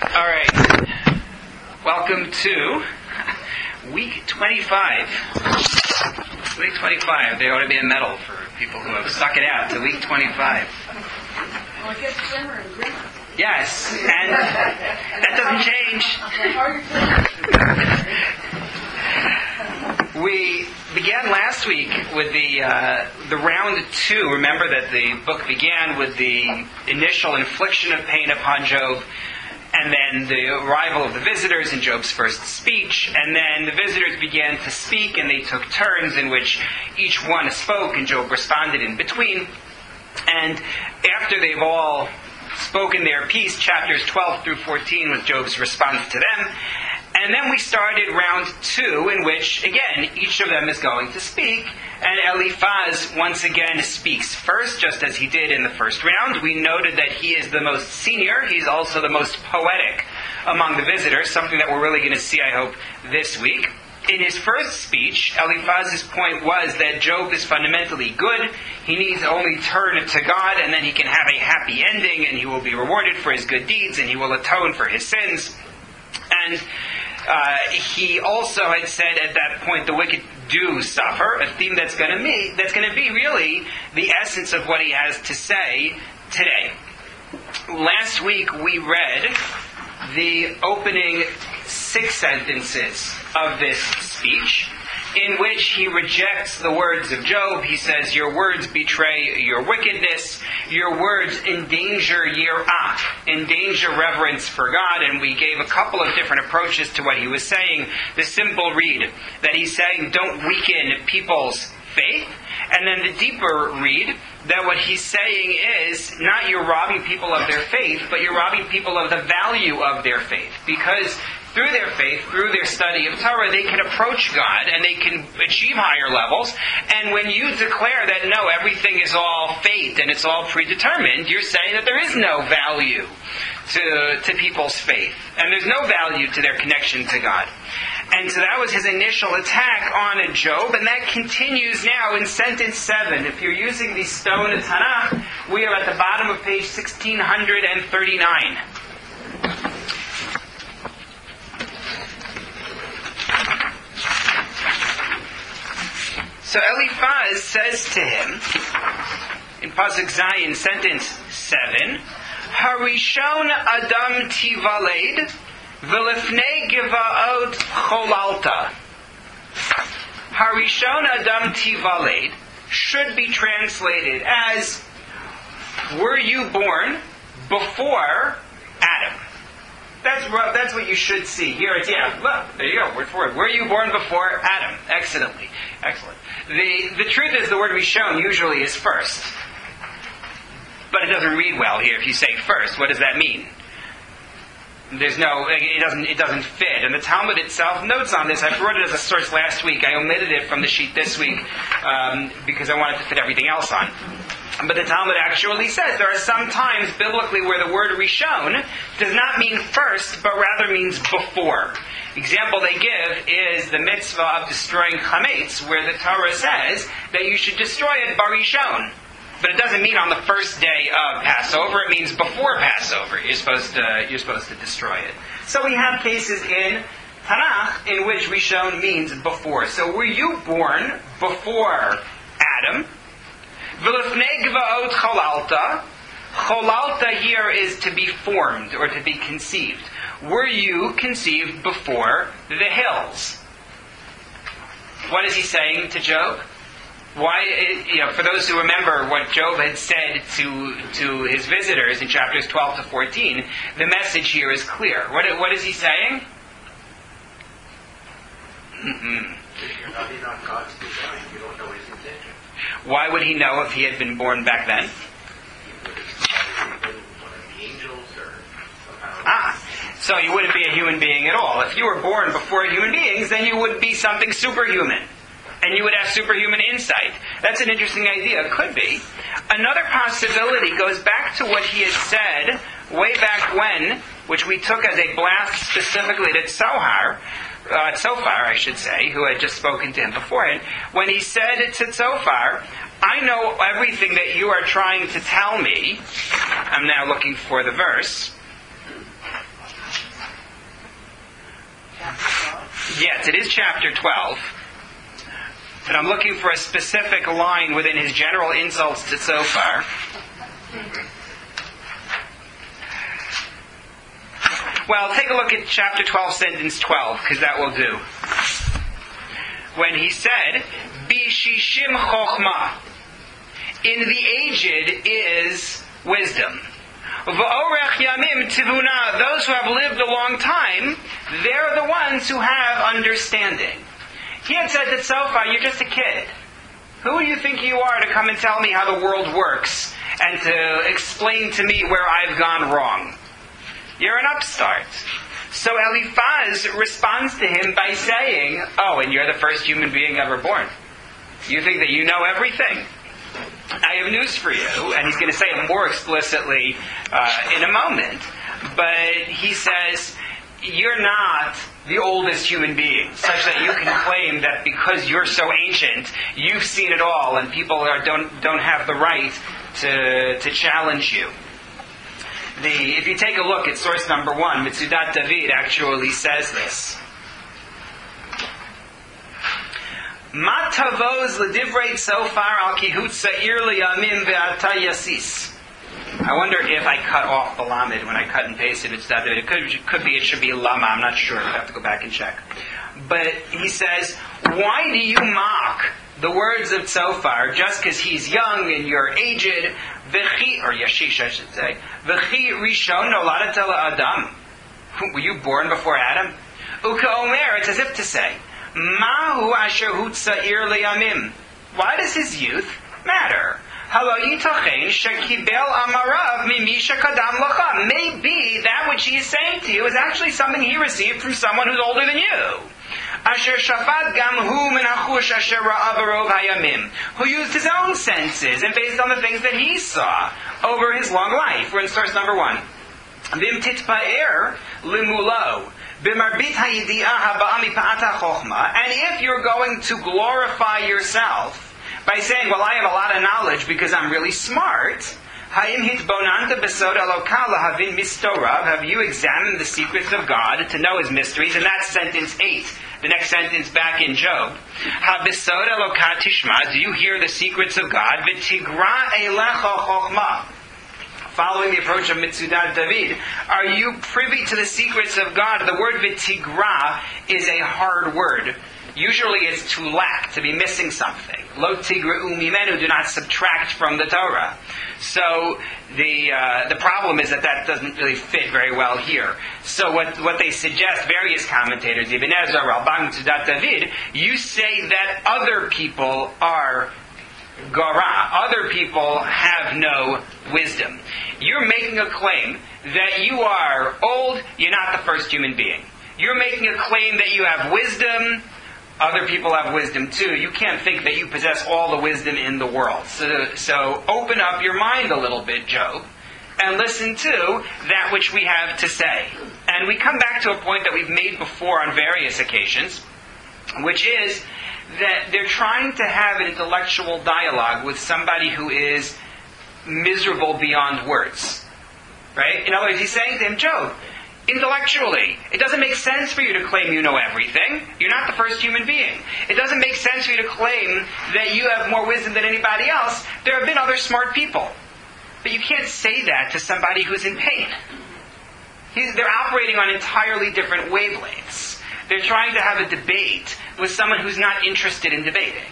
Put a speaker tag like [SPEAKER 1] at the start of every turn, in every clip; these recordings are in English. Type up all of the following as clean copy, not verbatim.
[SPEAKER 1] All right. Welcome to week 25. Week 25. There ought to be a medal for people who have stuck it out to week 25.
[SPEAKER 2] Well, it gets grimmer and grimmer.
[SPEAKER 1] Yes, and that doesn't change. We began last week with the round 2. Remember that the book began with the initial infliction of pain upon Job, and then the arrival of the visitors in Job's first speech, and then the visitors began to speak, and they took turns in which each one spoke, and Job responded in between. And after they've all spoken their piece, chapters 12 through 14 was Job's response to them. And then we started round 2, in which, again, each of them is going to speak. And Eliphaz once again speaks first, just as he did in the first round. We noted that he is the most senior. He's also the most poetic among the visitors, something that we're really going to see, I hope, this week. In his first speech, Eliphaz's point was that Job is fundamentally good. He needs only turn to God, and then he can have a happy ending, and he will be rewarded for his good deeds, and he will atone for his sins. And he also had said at that point, the wicked do suffer, a theme that's going to be really the essence of what he has to say today. Last week we read the opening 6 sentences of this speech, in which he rejects the words of Job. He says, "Your words betray your wickedness. Your words endanger yirah, endanger reverence for God." And we gave a couple of different approaches to what he was saying. The simple read, that he's saying, don't weaken people's faith. And then the deeper read, that what he's saying is, not you're robbing people of their faith, but you're robbing people of the value of their faith. Because through their faith, through their study of Torah, they can approach God and they can achieve higher levels. And when you declare that, no, everything is all fate and it's all predetermined, you're saying that there is no value to people's faith. And there's no value to their connection to God. And so that was his initial attack on Job, and that continues now in sentence 7. If you're using the Stone Tanakh, we are at the bottom of page 1639. So Eliphaz says to him, in Pasuk Zayin, sentence 7, Harishon Adam Tivaled, V'lefnei Givaot Cholalta. Harishon Adam Tivaled should be translated as, were you born before Adam? That's what you should see. Here it's, look, there you go, word for word. Were you born before Adam? Excellent. The truth is the word Rishon usually is first. But it doesn't read well here if you say first. What does that mean? It doesn't fit. And the Talmud itself notes on this. I brought it as a source last week. I omitted it from the sheet this week because I wanted to fit everything else on. But the Talmud actually says there are some times biblically where the word Rishon does not mean first, but rather means before. Example they give is the mitzvah of destroying chametz, where the Torah says that you should destroy it barishon. But it doesn't mean on the first day of Passover. It means before Passover. You're supposed to destroy it. So we have cases in Tanakh in which Rishon means before. So were you born before Adam? V'lefnei gvaot cholalta. Cholalta here is to be formed or to be conceived. Were you conceived before the hills? What is he saying to Job? Why, for those who remember what Job had said to his visitors in chapters 12 to 14, the message here is clear. What is he saying?
[SPEAKER 3] If you're not God's design, you don't know his intention.
[SPEAKER 1] Why would he know if he had been born back then?
[SPEAKER 3] He would have been one of the angels or somehow.
[SPEAKER 1] So you wouldn't be a human being at all. If you were born before human beings, then you would be something superhuman. And you would have superhuman insight. That's an interesting idea. It could be. Another possibility goes back to what he had said way back when, which we took as a blast specifically to Tzohar, I should say, who had just spoken to him beforehand, when he said to Tzohar, I know everything that you are trying to tell me. I'm now looking for the verse. Yes, it is chapter 12. And I'm looking for a specific line within his general insults to Zophar. Well, take a look at chapter 12, sentence 12, because that will do. When he said, Bishishim chokhmah, in the aged is wisdom. V'orech yamim tivuna, those who have lived a long time, they're the ones who have understanding. He had said to Zophar, you're just a kid. Who do you think you are to come and tell me how the world works and to explain to me where I've gone wrong? You're an upstart. So Eliphaz responds to him by saying, oh, and you're the first human being ever born. You think that you know everything? I have news for you. And he's going to say it more explicitly in a moment. But he says, you're not the oldest human being, such that you can claim that because you're so ancient, you've seen it all, and people don't have the right to challenge you. If you take a look at source number 1, Mitzudat David actually says this. Ma tavoz l'divrei Zophar al kihut sa'ir liyamim ve'ata yasis. I wonder if I cut off the lamed when I cut and pasted Mitzudat David. It should be lama, I'm not sure. I'll have to go back and check. But he says, why do you mock the words of Zophar just because he's young and you're aged? Or Yashish, I should say. V'chi rishon noladat la'adam. Were you born before Adam? Uka omer, it's as if to say, Mahu asher hutza'ir liyamim. Why does his youth matter? Halo yitachen shekibel amarav mimisha kadam lacha. Maybe that which he is saying to you is actually something he received from someone who's older than you. Asher shafat gam hu min hachush asher ra'av arov hayamim, who used his own senses and based on the things that he saw over his long life. We're in source number 1. Vim titpa'er limulo b'marbit hayidi'ah haba'a mipa'at ha'chochma. And if you're going to glorify yourself by saying, well, I have a lot of knowledge because I'm really smart, Hayim hitbonanta besod elokah lahavin mistorav, have you examined the secrets of God to know His mysteries? And that's sentence 8. The next sentence back in Job. Ha besod elokah tishma, do you hear the secrets of God? V'tigra elecha chochma. Following the approach of Mitzudat David, are you privy to the secrets of God? The word v'tigra is a hard word. Usually it's to lack, to be missing something. Lo tigra'u mimenu, do not subtract from the Torah. So the problem is that doesn't really fit very well here. So what they suggest, various commentators, Ibn Ezra, Ralbam, Mitzudat David, you say that other people are gara, other people have no wisdom. You're making a claim that you are old, you're not the first human being. You're making a claim that you have wisdom, other people have wisdom too. You can't think that you possess all the wisdom in the world. So open up your mind a little bit, Job, and listen to that which we have to say. And we come back to a point that we've made before on various occasions, which is that they're trying to have an intellectual dialogue with somebody who is miserable beyond words. Right? In other words, he's saying to him, Job, intellectually, it doesn't make sense for you to claim you know everything. You're not the first human being. It doesn't make sense for you to claim that you have more wisdom than anybody else. There have been other smart people. But you can't say that to somebody who's in pain. They're operating on entirely different wavelengths. They're trying to have a debate with someone who's not interested in debating.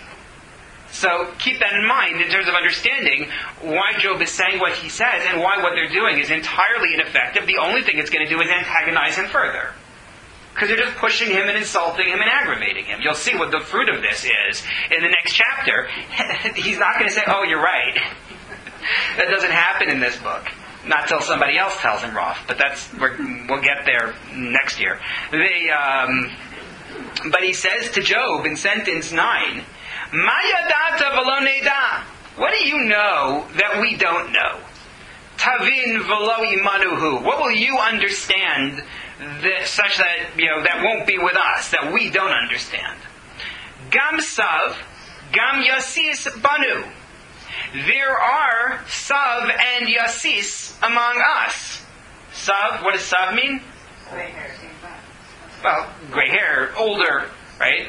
[SPEAKER 1] So keep that in mind in terms of understanding why Job is saying what he says and why what they're doing is entirely ineffective. The only thing it's going to do is antagonize him further. Because they're just pushing him and insulting him and aggravating him. You'll see what the fruit of this is in the next chapter. He's not going to say, oh, you're right. That doesn't happen in this book. Not till somebody else tells him off. But we'll get there next year. But he says to Job in sentence 9, Mayadata v'lo neda. What do you know that we don't know? Tavin v'lo imanuhu. What will you understand such that that won't be with us, that we don't understand? Gam sav, gam yasis banu. There are sav and yasis among us. Sav, what does sav mean? gray hair, older, right?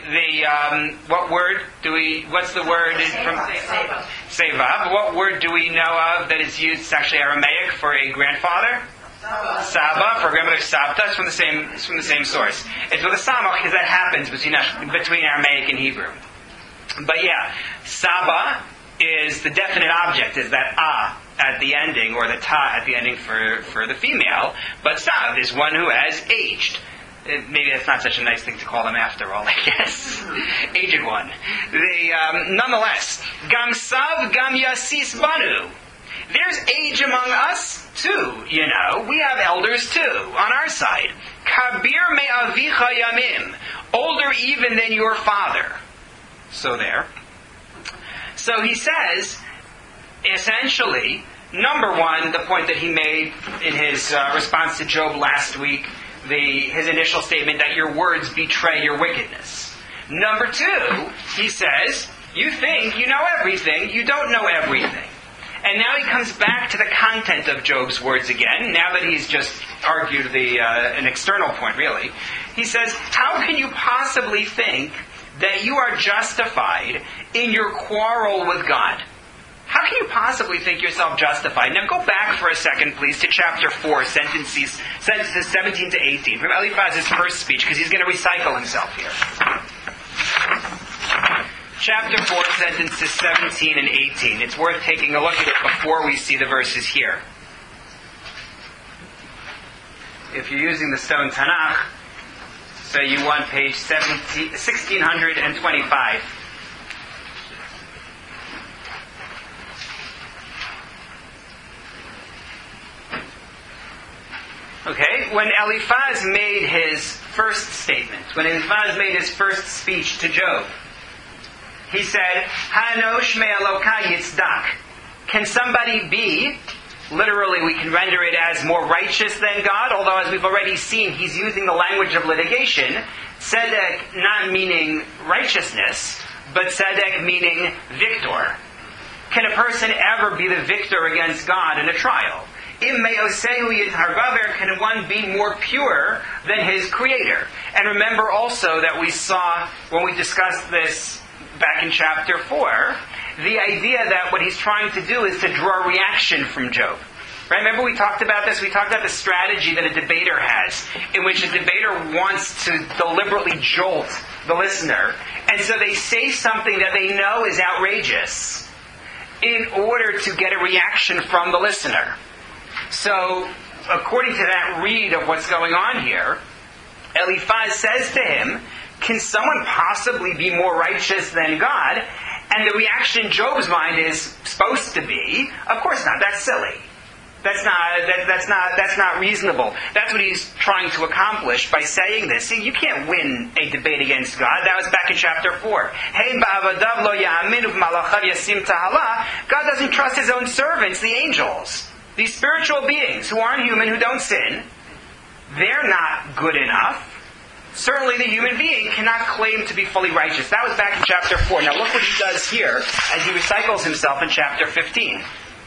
[SPEAKER 1] What's the word from Seva? What word do we know of that is used? It's actually Aramaic for a grandfather. Saba, for grandmother Sabta, it's from the same source. It's with a samach because that happens between Aramaic and Hebrew. But yeah, Saba is the definite object, is that at the ending, or the ta at the ending for the female. But Sav is one who has aged. Maybe that's not such a nice thing to call them after all, I guess. Aged one. Nonetheless, Gam Sav Gam Yasis Banu. There's age among us, too, We have elders, too, on our side. Kabir me'avicha yamim. Older even than your father. So there. So he says, essentially, number one, the point that he made in his response to Job last week, his initial statement that your words betray your wickedness. Number two, he says, you think you know everything, you don't know everything. And now he comes back to the content of Job's words again, now that he's just argued an external point, really. He says, how can you possibly think that you are justified in your quarrel with God? How can you possibly think yourself justified? Now go back for a second, please, to chapter 4, sentences 17 to 18, from Eliphaz's first speech, because he's going to recycle himself here. Chapter 4, sentences 17 and 18. It's worth taking a look at it before we see the verses here. If you're using the Stone Tanakh, so you want page 1625. Okay, when Eliphaz made his first statement, when Eliphaz made his first speech to Job, he said, Hanosh me'aloka yitzdak. Can somebody be, literally we can render it as more righteous than God, although as we've already seen, he's using the language of litigation. Tzedek not meaning righteousness, but tzedek meaning victor. Can a person ever be the victor against God in a trial? Im me'osehu yithargaver, can one be more pure than his creator? And remember also that we saw, when we discussed this back in chapter 4, the idea that what he's trying to do is to draw a reaction from Job. Right? Remember we talked about this? We talked about the strategy that a debater has, in which a debater wants to deliberately jolt the listener, and so they say something that they know is outrageous in order to get a reaction from the listener. So, according to that read of what's going on here, Eliphaz says to him, can someone possibly be more righteous than God? And the reaction in Job's mind is supposed to be, of course not, that's silly. That's not reasonable. That's what he's trying to accomplish by saying this. See, you can't win a debate against God. That was back in chapter 4. God doesn't trust his own servants, the angels. These spiritual beings who aren't human, who don't sin, they're not good enough. Certainly the human being cannot claim to be fully righteous. That was back in chapter 4. Now look what he does here as he recycles himself in chapter 15.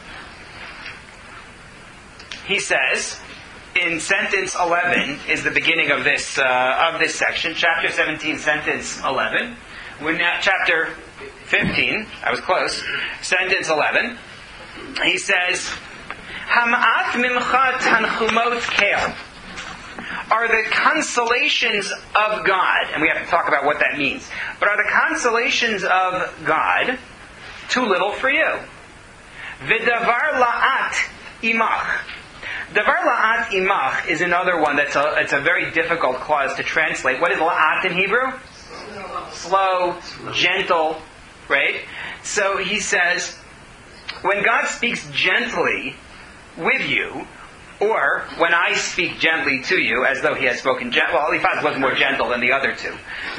[SPEAKER 1] He says, in sentence 11 is the beginning of this section. Chapter 17, sentence 11. We're now chapter 15. I was close. Sentence 11. He says, Ham'at mimcha tanchumot keil. Are the consolations of God, and we have to talk about what that means, but are the consolations of God too little for you? V'davar la'at imach. Davar la'at imach is another one it's a very difficult clause to translate. What is la'at in Hebrew? Slow, gentle, right? So he says, when God speaks gently with you, or when I speak gently to you, as though he has spoken gently. Well, Eliphaz was more gentle than the other two.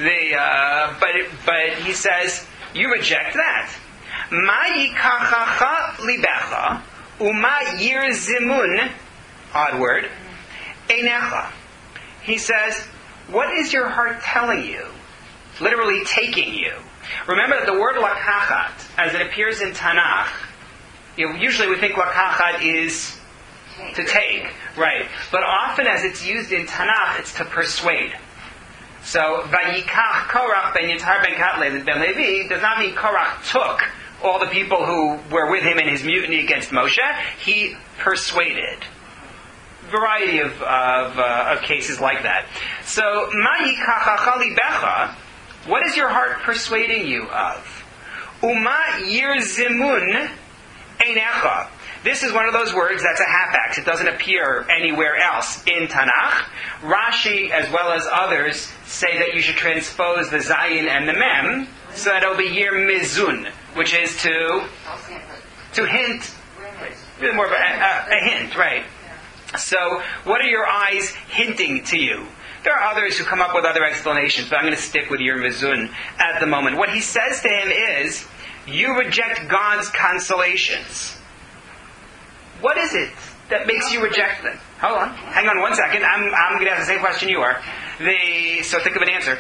[SPEAKER 1] But he says, you reject that. Ma yikachacha libecha uma yirzimun, odd word, einecha. He says, what is your heart telling you? Literally taking you. Remember that the word lakachat, as it appears in Tanakh, usually we think lakachat is to take, right? But often as it's used in Tanakh, it's to persuade. So, Vayikach Korach ben Yitzhar ben Katleh ben Levi does not mean Korach took all the people who were with him in his mutiny against Moshe. He persuaded. Variety of cases like that. So, Ma Yikachacha libecha, what is your heart persuading you of? Uma yirzimun einecha. This is one of those words that's a hapax. It doesn't appear anywhere else in Tanakh. Rashi, as well as others, say that you should transpose the zayin and the mem, so that it'll be yir mizun, which is to hint, really more of a hint, right? So, what are your eyes hinting to you? There are others who come up with other explanations, but I'm going to stick with your mizun at the moment. What he says to him is, you reject God's consolations. What is it that makes you reject them? Hold on. Hang on one second. I'm going to ask the same question you are. So think of an answer.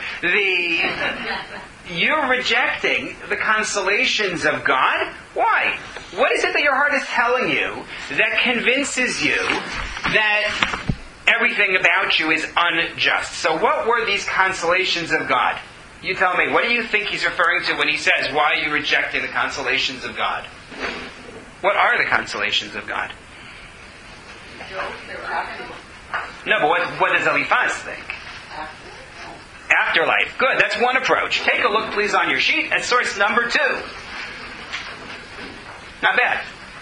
[SPEAKER 1] You're rejecting the consolations of God? Why? What is it that your heart is telling you that convinces you that everything about you is unjust? So what were these consolations of God? You tell me. What do you think he's referring to when he says, why are you rejecting the consolations of God? What are the consolations of God? No, but what does Eliphaz think? Afterlife. Good, that's one approach. Take a look, please, on your sheet at source number 2. Not bad.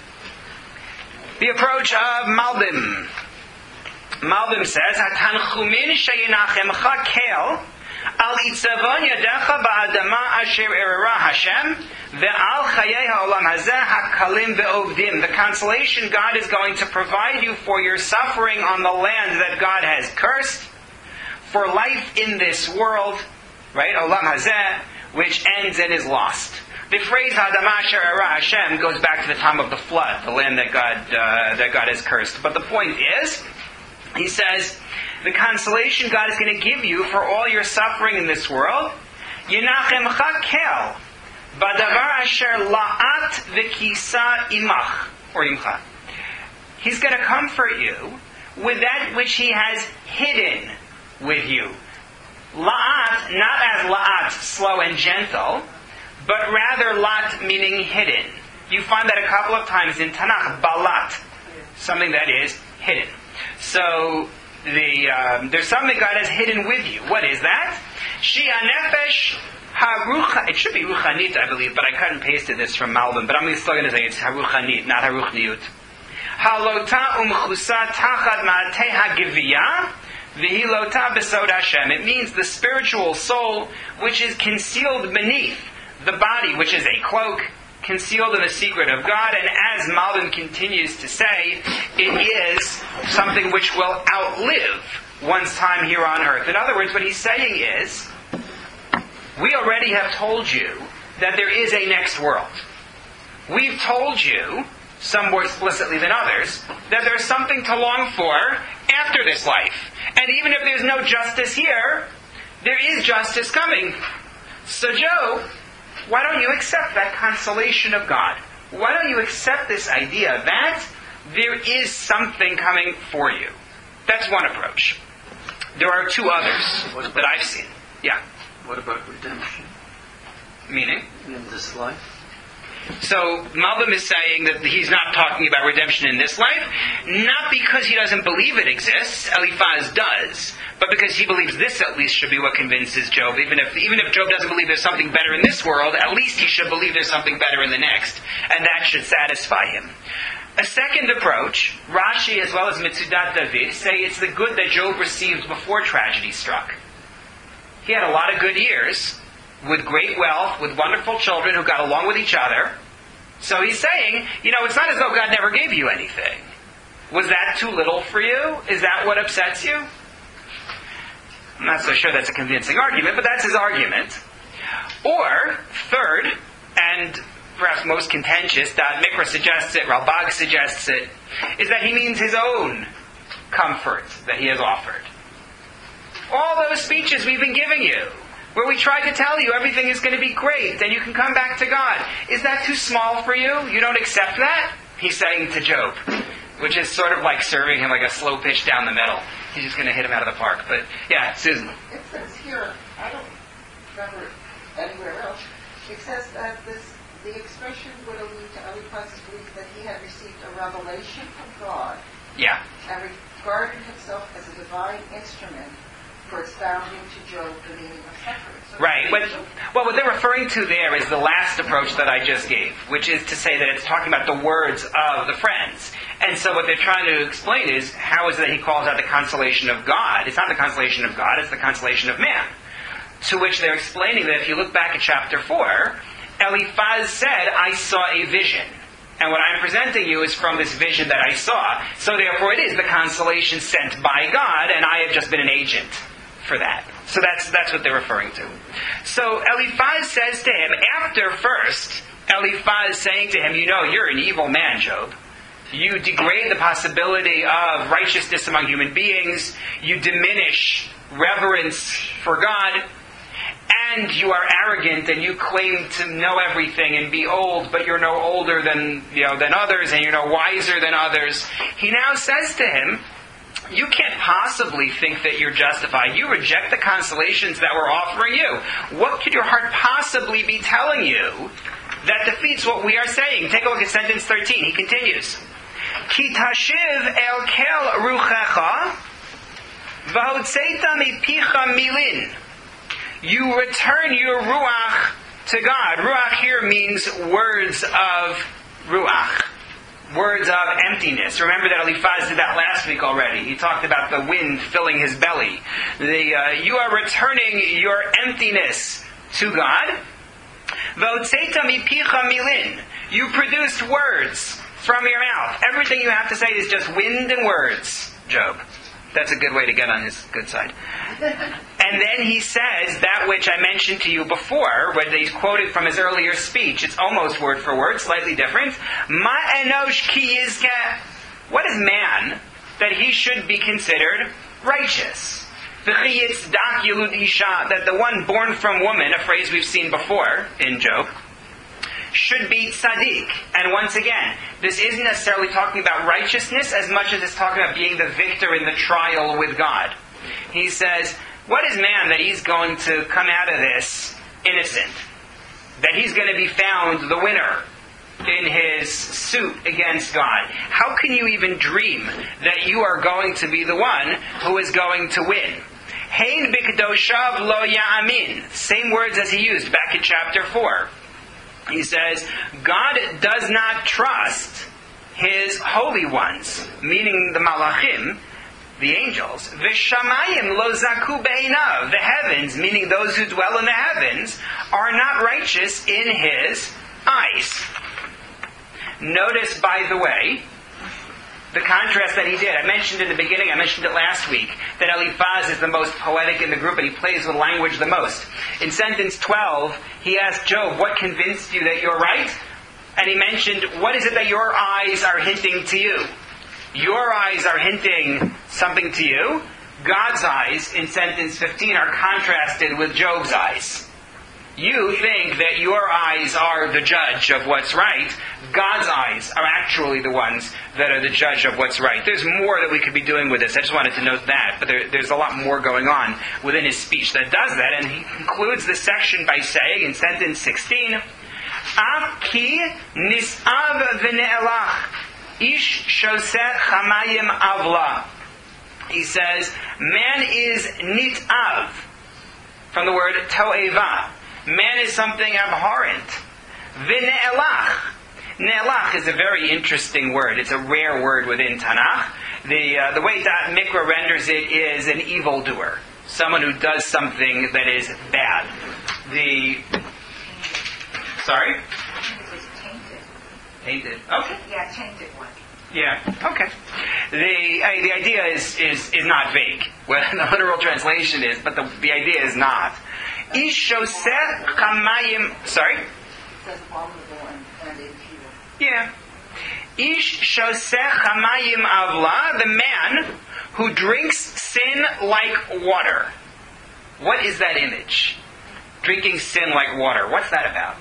[SPEAKER 1] The approach of Malbim. Malbim says, "Hatanchumin sheyinachemcha kel al itzavon yadecha ba'adama asher erera Hashem ve'al chayei ha'olam hazeh hakalim ve'ovdim." The consolation God is going to provide you for your suffering on the land that God has cursed, for life in this world, right? Olam hazeh, which ends and is lost. The phrase "Hadama asher erera Hashem" goes back to the time of the flood, the land that God has cursed. But the point is, he says, the consolation God is going to give you for all your suffering in this world, Yinachemcha kel badavar asher la'at v'kisa imach, or imcha. He's going to comfort you with that which He has hidden with you. La'at, not as la'at, slow and gentle, but rather lat meaning hidden. You find that a couple of times in Tanakh, balat, something that is hidden. So, there's something God has hidden with you. What is that? Shia nefesh harucha. It should be ruchanit, I believe, but I cut and pasted this from Malbim. But I'm still going to say it's haruchanit, not haruchniut. Halota umchusa tachad ma'atei hagiviyah v'hilota besod Hashem. It means the spiritual soul which is concealed beneath the body, which is a cloak, concealed in the secret of God, and as Malbim continues to say, it is something which will outlive one's time here on earth. In other words, what he's saying is, we already have told you that there is a next world. We've told you, some more explicitly than others, that there's something to long for after this life. And even if there's no justice here, there is justice coming. So Job, why don't you accept that consolation of God? Why don't you accept this idea that there is something coming for you? That's one approach. There are two others that I've seen. Yeah.
[SPEAKER 4] What about redemption?
[SPEAKER 1] Meaning?
[SPEAKER 4] In this life?
[SPEAKER 1] So Malbim is saying that he's not talking about redemption in this life, not because he doesn't believe it exists, Eliphaz does, but because he believes this at least should be what convinces Job. Even if Job doesn't believe there's something better in this world, at least he should believe there's something better in the next, and that should satisfy him. A second approach, Rashi as well as Mitzudat David, say it's the good that Job received before tragedy struck. He had a lot of good years, with great wealth, with wonderful children who got along with each other. So he's saying, it's not as though God never gave you anything. Was that too little for you? Is that what upsets you? I'm not so sure that's a convincing argument, but that's his argument. Or, third, and perhaps most contentious, Dad Mikra suggests it, Ralbag suggests it, is that he means his own comfort that he has offered. All those speeches we've been giving you, where we tried to tell you everything is going to be great and you can come back to God. Is that too small for you? You don't accept that? He's saying to Job, which is sort of like serving him like a slow pitch down the middle. He's just going to hit him out of the park. But yeah, Susan.
[SPEAKER 2] It says
[SPEAKER 5] here, I don't remember anywhere else, it says that the expression would allude to Eliphaz's belief that he had received a revelation from God
[SPEAKER 1] Yeah.
[SPEAKER 5] and regarded himself as a divine instrument for expounding to Job the meaning of suffering. So
[SPEAKER 1] Right. Well, what they're referring to there is the last approach that I just gave, which is to say that it's talking about the words of the friends. And so what they're trying to explain is, how is it that he calls out the consolation of God? It's not the consolation of God, it's the consolation of man. To which they're explaining that if you look back at chapter 4, Eliphaz said, I saw a vision. And what I'm presenting you is from this vision that I saw. So therefore it is the consolation sent by God, and I have just been an agent for that. So that's what they're referring to. So Eliphaz says to him, after first, Eliphaz saying to him, you're an evil man, Job. You degrade the possibility of righteousness among human beings. You diminish reverence for God. And you are arrogant and you claim to know everything and be old, but you're no older than others and you're no wiser than others. He now says to him, you can't possibly think that you're justified. You reject the consolations that we're offering you. What could your heart possibly be telling you that defeats what we are saying? Take a look at sentence 13. He continues. Ki tashiv el kel ruchecha v'hotzeita mipicha milin. You return your ruach to God. Ruach here means words of ruach. Words of emptiness. Remember that Eliphaz did that last week already. He talked about the wind filling his belly. You are returning your emptiness to God. V'hotzeita mipicha milin. You produced words from your mouth. Everything you have to say is just wind and words, Job. That's a good way to get on his good side. And then he says that which I mentioned to you before, when he's quoted from his earlier speech. It's almost word for word, slightly different. Ma enosh ki yizkeh. What is man that he should be considered righteous? V'chi yitzdak yilud isha, that the one born from woman, a phrase we've seen before in Job, should be tzaddik. And once again, this isn't necessarily talking about righteousness as much as it's talking about being the victor in the trial with God. He says, what is man that he's going to come out of this innocent? That he's going to be found the winner in his suit against God? How can you even dream that you are going to be the one who is going to win? Hein b'kedoshav lo ya'amin. Same words as he used back in chapter 4. He says, God does not trust His holy ones, meaning the malachim, the angels. V'shamayim lo zaku be'einav. The heavens, meaning those who dwell in the heavens, are not righteous in His eyes. Notice, by the way, the contrast that he did. I mentioned in the beginning, I mentioned it last week, that Eliphaz is the most poetic in the group and he plays with language the most. In sentence 12, he asked Job, what convinced you that you're right? And he mentioned, what is it that your eyes are hinting to you? Your eyes are hinting something to you. God's eyes, in sentence 15, are contrasted with Job's eyes. You think that your eyes are the judge of what's right. God's eyes are actually the ones that are the judge of what's right. There's more that we could be doing with this. I just wanted to note that. But there's a lot more going on within his speech that does that. And he concludes this section by saying, in sentence 16, Af ki nis'av v'ne'elach, ish shoseh chamayim avla. He says, man is nit'av, from the word to'eva. Man is something abhorrent. V'ne'elach. Ne'elach is a very interesting word. It's a rare word within Tanakh. The way that Mikra renders it is an evildoer. Someone who does something that is bad. Sorry?
[SPEAKER 5] It was tainted.
[SPEAKER 1] Tainted. Okay.
[SPEAKER 5] Yeah, tainted one.
[SPEAKER 1] Yeah, okay. The idea is not vague. Well, the literal translation is, but the idea is not. Ish shoseh chamayim. Sorry?
[SPEAKER 5] It says abominable and impure.
[SPEAKER 1] Yeah. Ish shoseh chamayim avla, the man who drinks sin like water. What is that image? Drinking sin like water. What's that about?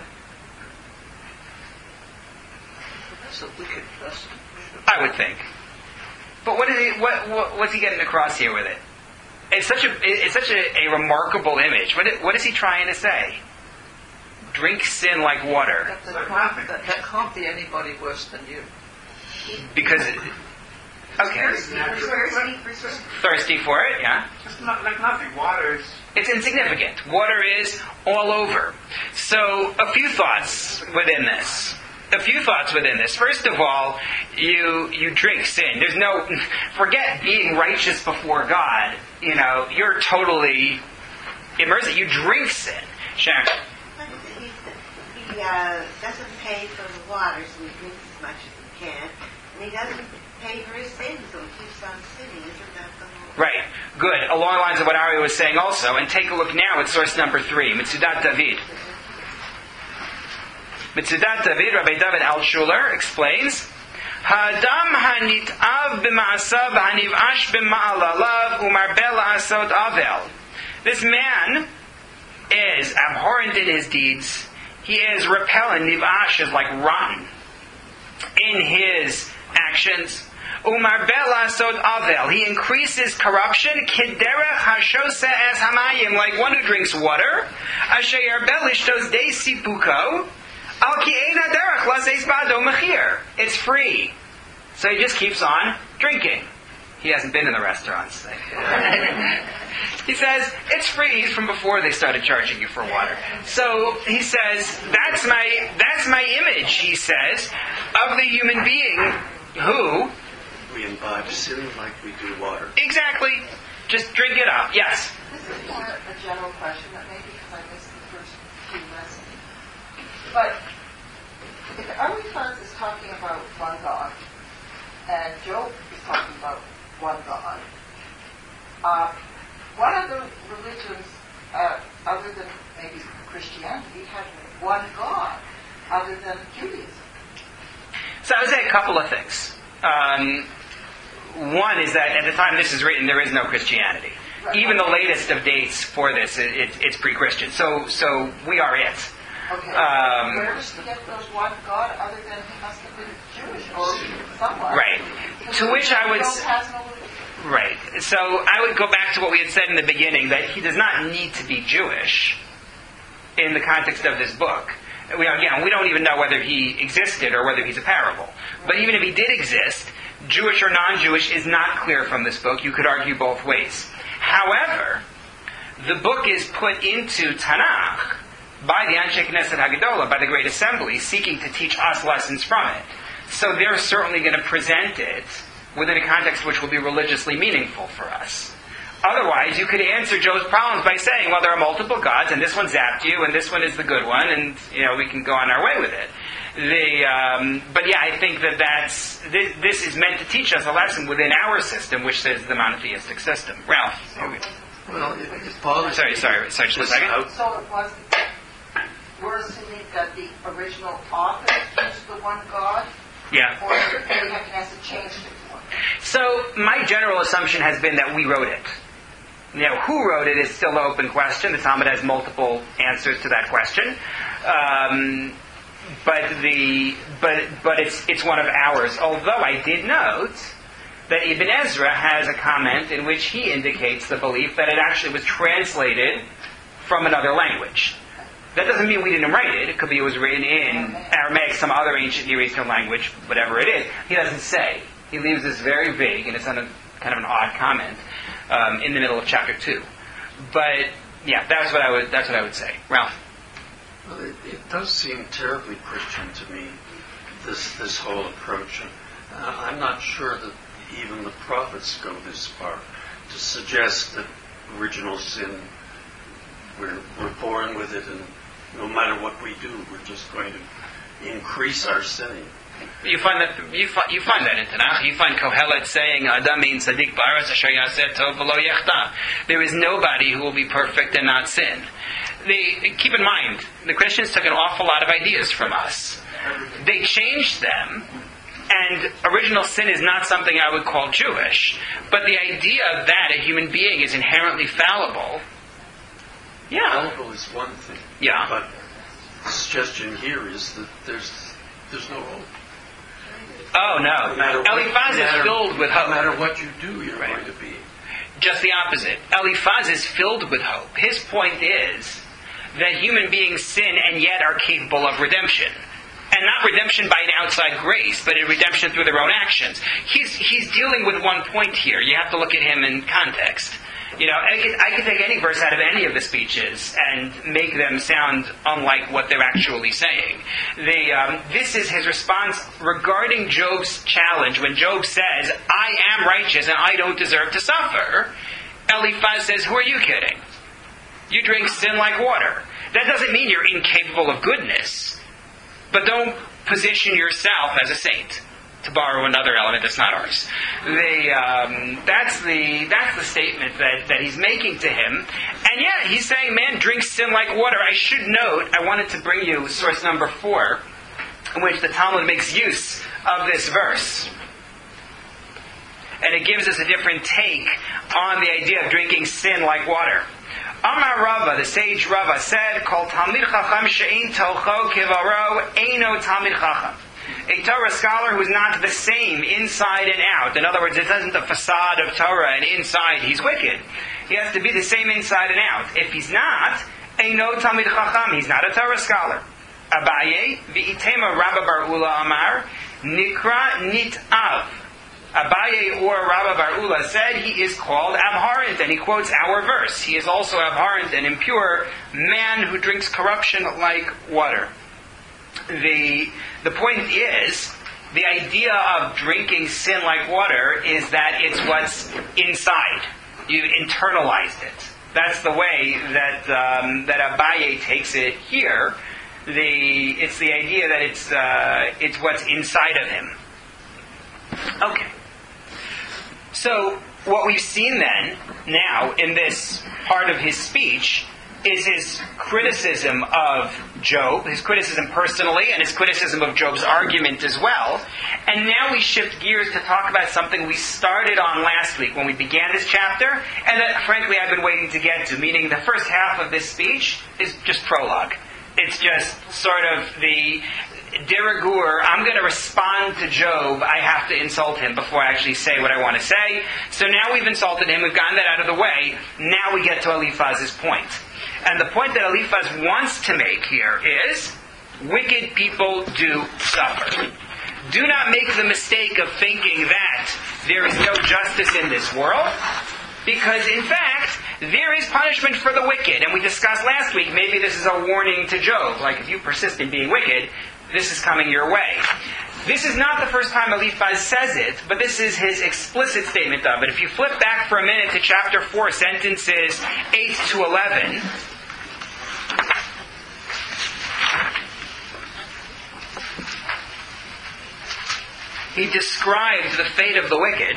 [SPEAKER 4] That's a wicked person.
[SPEAKER 1] I would think. But what's he getting across here with it? It's such a remarkable image. What is he trying to say? Drink sin like water.
[SPEAKER 4] That can't be anybody worse than you.
[SPEAKER 1] Because, okay. Thirsty for it, yeah?
[SPEAKER 3] It's not like nothing. Water is...
[SPEAKER 1] It's insignificant. Water is all over. So, a few thoughts within this. First of all, you drink sin. There's no... Forget being righteous before God. You're totally immersed. You drink sin. Sharon.
[SPEAKER 6] He doesn't pay for the water, so he drinks as much as he can. And he doesn't pay for his sins, so he keeps on sinning. Isn't that the whole...
[SPEAKER 1] Right. Good. Along the lines of what Ari was saying also. And take a look now at source number 3, Mitzudat David. Mitzudat David, Rabbi David Altshuler explains, Ha'adam ha'nit'av b'ma'asav ha'niv'ash b'ma'alalav u'marbe la'asot avel. This man is abhorrent in his deeds. He is repellent. Niv'ash is like rotten in his actions. Umar belasod avel. He increases corruption. Kiderech hashose es hamayim, like one who drinks water. Asher belishtos de sipuko. Al ki'ena derech laseis bado mechir. It's free, so he just keeps on drinking. He hasn't been in the restaurants. He says, it's free. He's from before they started charging you for water. So he says, that's my image, he says, of the human being who...
[SPEAKER 7] We imbibe sin like we do water.
[SPEAKER 1] Exactly. Just drink it up. Yes?
[SPEAKER 5] This is more a general question, that maybe because I missed the first few lessons. But if Eliphaz is talking about one God, and Job is talking about one God, what other religions, other than maybe Christianity, have one God other than Judaism?
[SPEAKER 1] So I would say a couple of things. One is that at the time this is written, there is no Christianity. Right. Even the latest of dates for this, it's pre-Christian. So we are it.
[SPEAKER 5] Okay. Where does he get those one God other than he must have been Jewish or someone?
[SPEAKER 1] Right. To which I would... Right. So I would go back to what we had said in the beginning, that he does not need to be Jewish in the context of this book. We don't even know whether he existed or whether he's a parable. But even if he did exist, Jewish or non-Jewish is not clear from this book. You could argue both ways. However, the book is put into Tanakh by the Anshe Knesset Hagadolah, by the Great Assembly, seeking to teach us lessons from it. So they're certainly going to present it within a context which will be religiously meaningful for us. Otherwise, you could answer Job's problems by saying, well, there are multiple gods, and this one zapped you, and this one is the good one, and we can go on our way with it. But yeah, I think this is meant to teach us a lesson within our system, which is the monotheistic system. Ralph.
[SPEAKER 7] Well, if Paul is...
[SPEAKER 1] Sorry, just a second.
[SPEAKER 5] So it was, we're assuming that the original author used the one God?
[SPEAKER 1] Yeah.
[SPEAKER 5] Or has it changed it to one?
[SPEAKER 1] So my general assumption has been that we wrote it. Who wrote it is still an open question. The Talmud has multiple answers to that question. But it's one of ours. Although I did note that Ibn Ezra has a comment in which he indicates the belief that it actually was translated from another language. That doesn't mean we didn't write it. It could be it was written in Aramaic, some other ancient Near Eastern language, whatever it is. He doesn't say. He leaves this very vague, and it's on a kind of an odd comment in the middle of chapter 2. But yeah, that's what I would say. Ralph.
[SPEAKER 7] Well, it does seem terribly Christian to me, this whole approach. I'm not sure that even the prophets go this far to suggest that original sin, we're born with it, and no matter what we do, we're just going to increase our sinning.
[SPEAKER 1] You find that in Tanakh. You find Kohelet saying, "Adam mein tzaddik ba'aretz asher yaseh tov v'lo yechta." There is nobody who will be perfect and not sin. Keep in mind, the Christians took an awful lot of ideas from us. They changed them, and original sin is not something I would call Jewish. But the idea that a human being is inherently fallible,
[SPEAKER 7] Fallible is one thing.
[SPEAKER 1] Yeah.
[SPEAKER 7] But the suggestion here is that there's no hope.
[SPEAKER 1] Oh no. Eliphaz is filled with hope.
[SPEAKER 7] No matter what you do, you're
[SPEAKER 1] Right.
[SPEAKER 7] going to be.
[SPEAKER 1] just the opposite. Eliphaz is filled with hope. His point is that human beings sin and yet are capable of redemption. And not redemption by an outside grace, but a redemption through their own actions. He's dealing with one point here. You have to look at him in context. I could take any verse out of any of the speeches and make them sound unlike what they're actually saying. This is his response regarding Job's challenge. When Job says, I am righteous and I don't deserve to suffer, Eliphaz says, who are you kidding? You drink sin like water. That doesn't mean you're incapable of goodness, but don't position yourself as a saint. To borrow another element that's not ours. That's the statement that he's making to him. And yeah, he's saying, man drinks sin like water. I should note, I wanted to bring you source number 4, in which the Talmud makes use of this verse. And it gives us a different take on the idea of drinking sin like water. Amar Rava, the sage Rava, said, Kol Talmid Chacham she'ein tocho kivaro eino Talmid Chacham. A Torah scholar who is not the same inside and out. In other words, it isn't the facade of Torah and inside he's wicked. He has to be the same inside and out. If he's not, eino Talmid Chacham, he's not a Torah scholar. Abaye, v'itema Rabba Bar Ula Amar, nikra nit'av. Abaye or Rabba Bar Ula said he is called abhorrent, and he quotes our verse. He is also abhorrent and impure, man who drinks corruption like water. The point is, the idea of drinking sin like water is that it's what's inside. You internalized it. That's the way that Abaye takes it here. It's the idea that it's what's inside of him. Okay. So what we've seen then, now, in this part of his speech, is his criticism of Job, his criticism personally, and his criticism of Job's argument as well. And now we shift gears to talk about something we started on last week when we began this chapter, and that, frankly, I've been waiting to get to, meaning the first half of this speech is just prologue. It's just sort of the de rigueur, I'm going to respond to Job, I have to insult him before I actually say what I want to say. So now we've insulted him, we've gotten that out of the way, now we get to Eliphaz's point. And the point that Eliphaz wants to make here is, wicked people do suffer. Do not make the mistake of thinking that there is no justice in this world, because in fact, there is punishment for the wicked. And we discussed last week, maybe this is a warning to Job, like if you persist in being wicked, this is coming your way. This is not the first time Eliphaz says it, but this is his explicit statement of it. If you flip back for a minute to chapter 4, sentences 8 to 11, he describes the fate of the wicked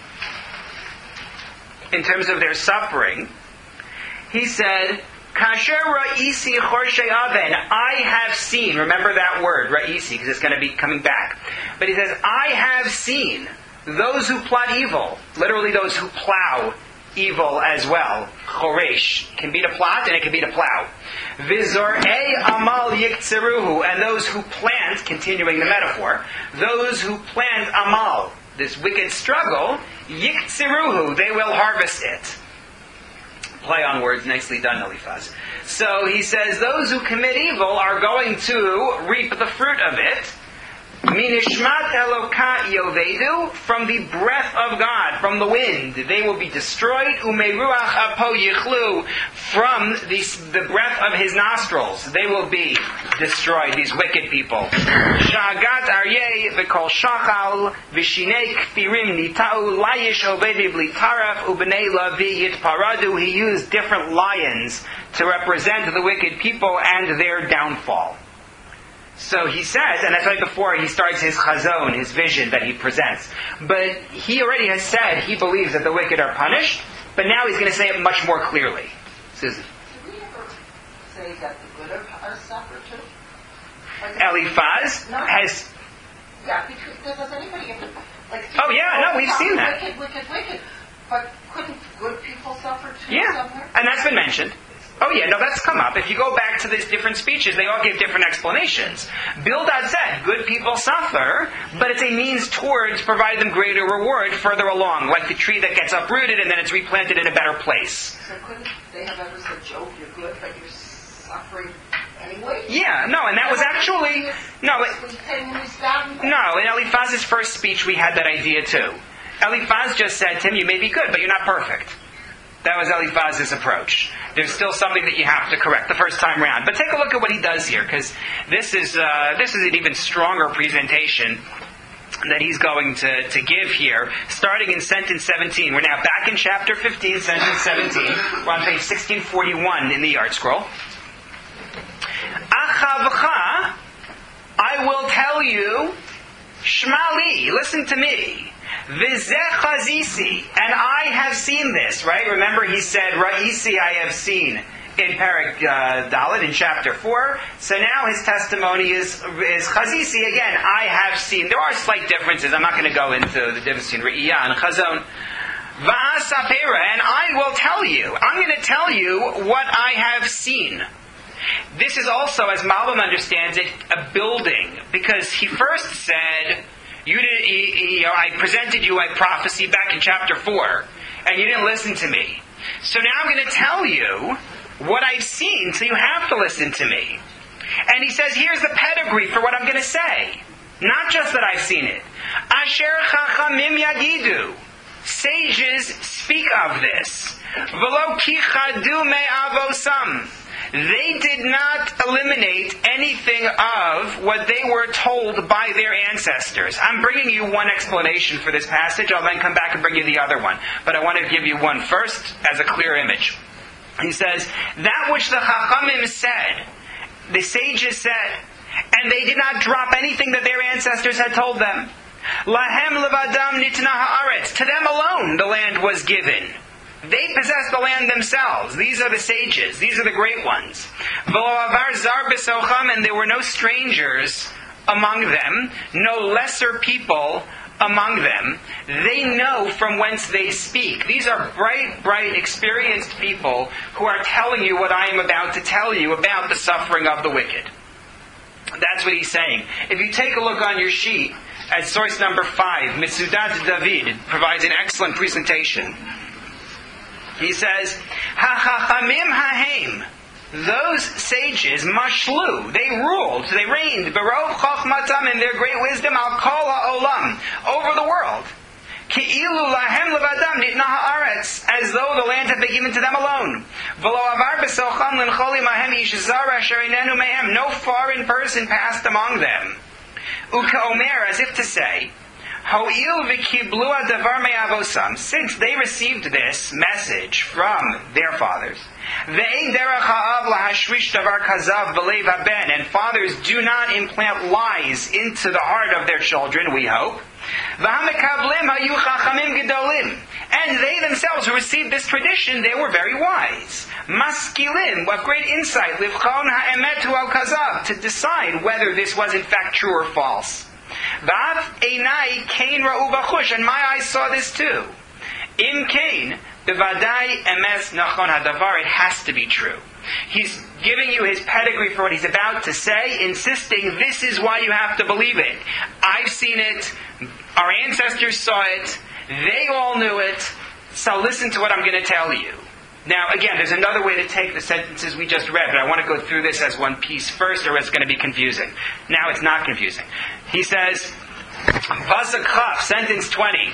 [SPEAKER 1] in terms of their suffering. He said, Kasher ra'isi chorshe aven, I have seen, remember that word, ra'isi, because it's going to be coming back. But he says, I have seen those who plot evil, literally those who plow evil as well. Choresh can be to plot and it can be to plow. Vizor'ei amal yiktzeruhu, and those who plant, continuing the metaphor, those who plant amal, this wicked struggle, yiktzeruhu, they will harvest it. Play on words, nicely done, Eliphaz. So he says, those who commit evil are going to reap the fruit of it. Minishmat Eloka yovedu, from the breath of God, from the wind, they will be destroyed. Umeruach apo yichlu, from the breath of his nostrils, they will be destroyed, these wicked people. Shagat aryeh v'kol shachal v'shinei kfirim nita'u layish ovedi b'litaraf u'bnei lavi yitparadu. He used different lions to represent the wicked people and their downfall. So he says, and that's right before he starts his chazon, his vision that he presents. But he already has said he believes that the wicked are punished, but now he's going to say it much more clearly. Susan.
[SPEAKER 5] Did we ever say that the good are suffer too?
[SPEAKER 1] Eliphaz has...
[SPEAKER 5] Yeah, because does anybody ever...
[SPEAKER 1] Oh yeah, no, we've seen that.
[SPEAKER 5] Wicked. But couldn't good people suffer too
[SPEAKER 1] Yeah,
[SPEAKER 5] somewhere?
[SPEAKER 1] and that's been mentioned. Oh yeah, no, that's come up. If you go back to these different speeches, they all give different explanations. Bildad said, good people suffer, but it's a means towards providing them greater reward further along, like the tree that gets uprooted and then it's replanted in a better place.
[SPEAKER 5] So couldn't they have ever said, Job, you're good, but you're suffering anyway?
[SPEAKER 1] Yeah, no, and that was actually... No, in Eliphaz's first speech we had that idea too. Eliphaz just said to him, you may be good, but you're not perfect. That was Eliphaz's approach. There's still something that you have to correct the first time round. But take a look at what he does here, because this is an even stronger presentation that he's going to give here, starting in sentence 17. We're now back in chapter 15, sentence 17. We're on page 1641 in the Yard Scroll. Achavcha, I will tell you, Shmali, listen to me. V'zeh chazisi, and I have seen this, right? Remember he said, Ra'isi I have seen in Perek Dalet in chapter 4. So now his testimony is chazisi, again, I have seen. There are slight differences. I'm not going to go into the difference between Re'iyah and Chazon. Va'asapera, and I will tell you. I'm going to tell you what I have seen. This is also, as Malbim understands it, a building, because he first said, I presented you a prophecy back in chapter 4, and you didn't listen to me. So now I'm going to tell you what I've seen, so you have to listen to me. And he says, here's the pedigree for what I'm going to say. Not just that I've seen it. Asher chachamim yagidu. Sages speak of this. V'lo kichadu me'avosam. They did not eliminate anything of what they were told by their ancestors. I'm bringing you one explanation for this passage. I'll then come back and bring you the other one. But I want to give you one first as a clear image. He says, that which the Chachamim said, the sages said, and they did not drop anything that their ancestors had told them. Lahem levadam nitna haaretz. To them alone the land was given. They possess the land themselves. These are the sages. These are the great ones. And there were no strangers among them, no lesser people among them. They know from whence they speak. These are bright, experienced people who are telling you what I am about to tell you about the suffering of the wicked. That's what he's saying. If you take a look on your sheet at source number 5, Mitzudat David provides an excellent presentation. He says, Ha-ha-chamim ha-heim. Those sages, mashlu, they ruled, they reigned, berov chochmatam, in their great wisdom, al kol ha'olam, over the world. Ki'ilu lahem levadam nitna ha'aretz, as though the land had been given to them alone. V'lo avar b'socham l'ncholi mahem ish zara asher einenu mehem, no foreign person passed among them. Uka omer, as if to say, Ho'il v'kiblu adavar me'avosam, since they received this message from their fathers, ve'ein derech ha'av lahashrish davar kazav b'leiv haben, and fathers do not implant lies into the heart of their children, we hope. V'hamekavlim ha'yu chachamim gedolim, and they themselves who received this tradition, they were very wise. Maskilim, with great insight, livchon ha'emet hu al kazav, to decide whether this was in fact true or false. Vav einai kain ra'u b'chush, and my eyes saw this too. In Cain, b'vadai emes nachon hadavar, it has to be true. He's giving you his pedigree for what he's about to say, insisting this is why you have to believe it. I've seen it, our ancestors saw it, they all knew it, so listen to what I'm going to tell you. Now, again, there's another way to take the sentences we just read, but I want to go through this as one piece first, or it's going to be confusing. Now it's not confusing. He says, Pasuk Chaf, sentence 20.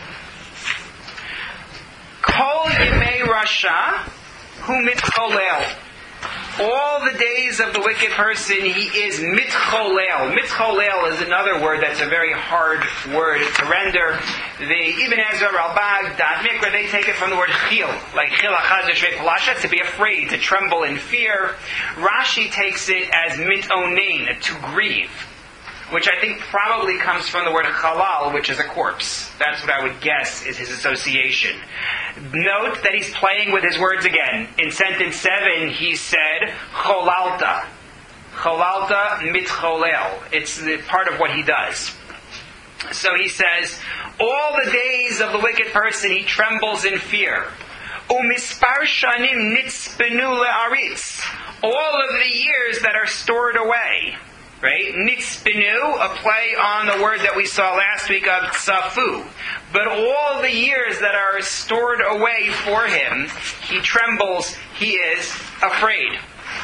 [SPEAKER 1] Kol yimei rasha hu mitcholel. All the days of the wicked person, he is mitcholel. Mitcholel is another word that's a very hard word to render. Even Ezra, Ralbag, Dad Mikra, they take it from the word chil, like chil achad yeshvei palasha, to be afraid, to tremble in fear. Rashi takes it as mitonein, to grieve, which I think probably comes from the word chalal, which is a corpse. That's what I would guess is his association. Note that he's playing with his words again. In sentence 7, he said, cholalta. Cholalta mitcholel. It's part of what he does. So he says, all the days of the wicked person, he trembles in fear. Umispar shanim nitzbenu le'aritz. All of the years that are stored away. Right? Nitzbenu, a play on the word that we saw last week of tzafu. But all the years that are stored away for him, he trembles, he is afraid.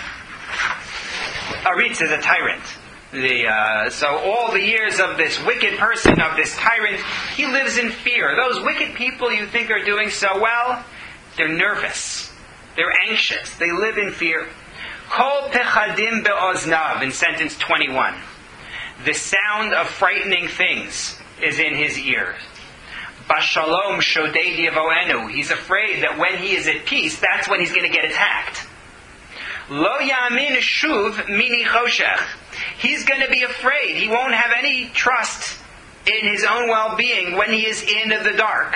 [SPEAKER 1] Aritz is a tyrant. So all the years of this wicked person, of this tyrant, he lives in fear. Those wicked people you think are doing so well, they're nervous. They're anxious. They live in fear. Kol pechadim be'oznav, in sentence 21. The sound of frightening things is in his ears. Bashalom shodei yavoenu. He's afraid that when he is at peace, that's when he's going to get attacked. Lo yamin shuv mini choshech. He's going to be afraid. He won't have any trust in his own well-being when he is in the dark.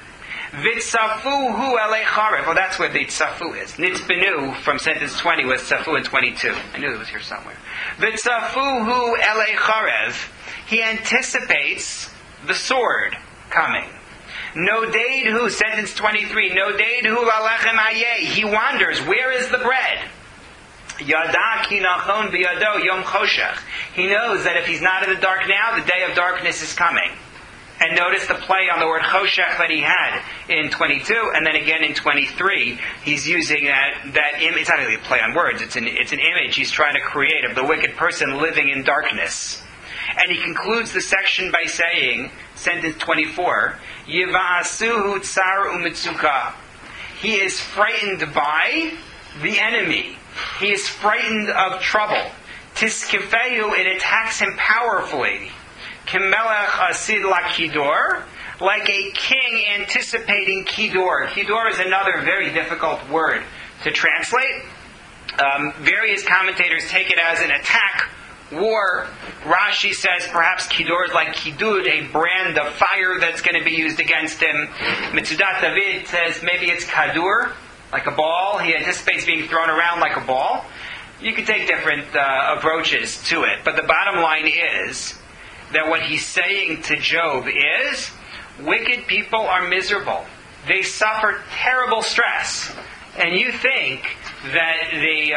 [SPEAKER 1] Vitzafu hu elei charev. Oh, that's where the tzafu is. Nitzbenu from sentence 20 was tzafu in 22. I knew it was here somewhere. Vitzafu hu elei charev. He anticipates the sword coming. Nodeid hu, sentence 23. Nodeid hu alechem ayeh. He wonders, where is the bread? Yada ki nachon biyado yom choshech. He knows that if he's not in the dark now, the day of darkness is coming. And notice the play on the word choshech that he had in 22, and then again in 23. He's using that image. It's not really a play on words. It's an image he's trying to create of the wicked person living in darkness. And he concludes the section by saying, sentence 24, Yiva'asuhu tsar umitzuka. He is frightened by the enemy. He is frightened of trouble. Tiskifehu, it attacks him powerfully. Kimelech asid la kidor, like a king anticipating kidor. Kidor is another very difficult word to translate. Various commentators take it as an attack, war. Rashi says perhaps kidor is like kidud, a brand of fire that's going to be used against him. Mitzudat David says maybe it's kadur, like a ball. He anticipates being thrown around like a ball. You can take different approaches to it. But the bottom line is that what he's saying to Job is, wicked people are miserable. They suffer terrible stress. And you think that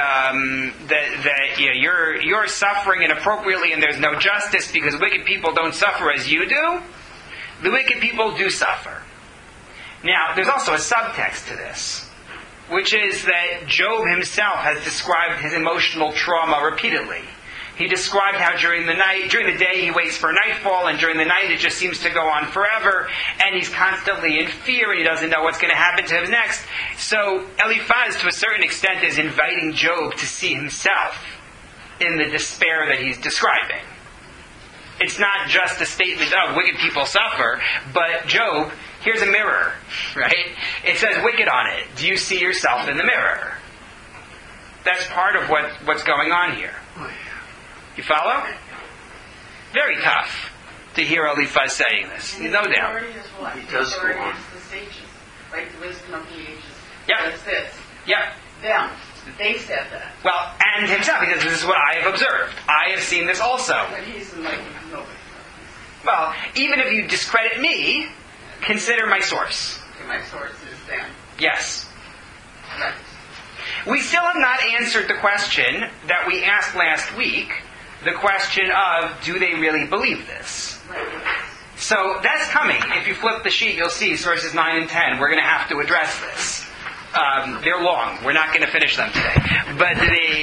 [SPEAKER 1] you're suffering inappropriately and there's no justice because wicked people don't suffer as you do? The wicked people do suffer. Now, there's also a subtext to this, which is that Job himself has described his emotional trauma repeatedly. He described how during the day he waits for nightfall, and during the night it just seems to go on forever, and he's constantly in fear, and he doesn't know what's going to happen to him next. So Eliphaz, to a certain extent, is inviting Job to see himself in the despair that he's describing. It's not just a statement of wicked people suffer, but Job, here's a mirror, right? It says wicked on it. Do you see yourself in the mirror? That's part of what's going on here. You follow? Very tough to hear Eliphaz saying this, no doubt.
[SPEAKER 4] He
[SPEAKER 7] does go on.
[SPEAKER 4] The sages, like the wisdom of the ages.
[SPEAKER 1] Yep.
[SPEAKER 4] That's this.
[SPEAKER 1] Yep.
[SPEAKER 4] Them. They said that.
[SPEAKER 1] Well, and himself, because this is what I have observed. I have seen this also.
[SPEAKER 4] But he's like nobody.
[SPEAKER 1] Well, even if you discredit me, consider my source.
[SPEAKER 4] Okay, my source is them.
[SPEAKER 1] Yes.
[SPEAKER 4] Right.
[SPEAKER 1] We still have not answered the question that we asked last week, the question of, do they really believe this?
[SPEAKER 4] Right.
[SPEAKER 1] So that's coming. If you flip the sheet, you'll see sources 9 and 10. We're going to have to address this. They're long. We're not going to finish them today. But